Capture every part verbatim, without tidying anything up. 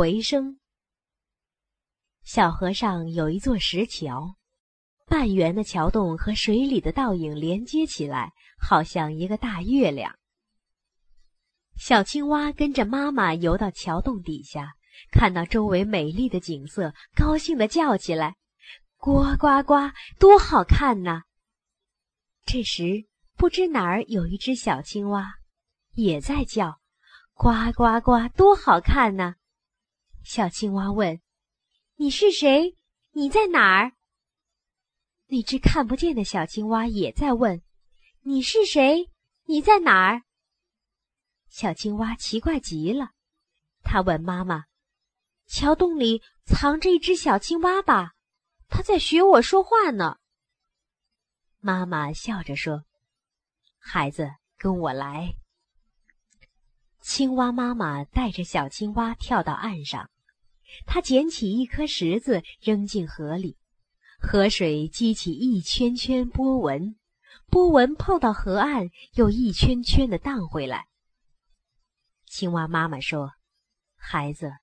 回声。小河上有一座石桥，半圆的桥洞和水里的倒影连接起来，好像一个大月亮。小青蛙跟着妈妈游到桥洞底下，看到周围美丽的景色，高兴地叫起来：呱呱呱，多好看呐！这时，不知哪儿有一只小青蛙，也在叫：呱呱呱，多好看呐！小青蛙问：你是谁？你在哪儿？那只看不见的小青蛙也在问：你是谁？你在哪儿？小青蛙奇怪极了，它问妈妈：桥洞里藏着一只小青蛙吧？它在学我说话呢。妈妈笑着说：孩子，跟我来。青蛙妈妈带着小青蛙跳到岸上，她捡起一颗石子扔进河里，河水激起一圈圈波纹，波纹碰到河岸又一圈圈地荡回来。青蛙妈妈说：孩子，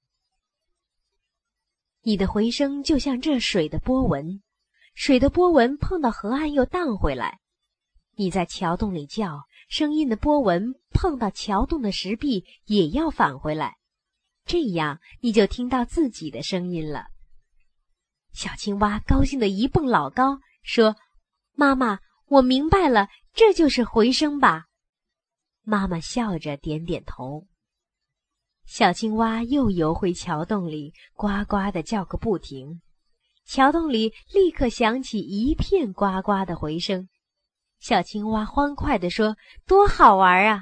你的回声就像这水的波纹，水的波纹碰到河岸又荡回来。你在桥洞里叫，声音的波纹碰到桥洞的石壁也要返回来，这样你就听到自己的声音了。小青蛙高兴地一蹦老高，说：妈妈，我明白了，这就是回声吧？妈妈笑着点点头。小青蛙又游回桥洞里，呱呱地叫个不停。桥洞里立刻响起一片呱呱的回声。小青蛙欢快地说：多好玩啊！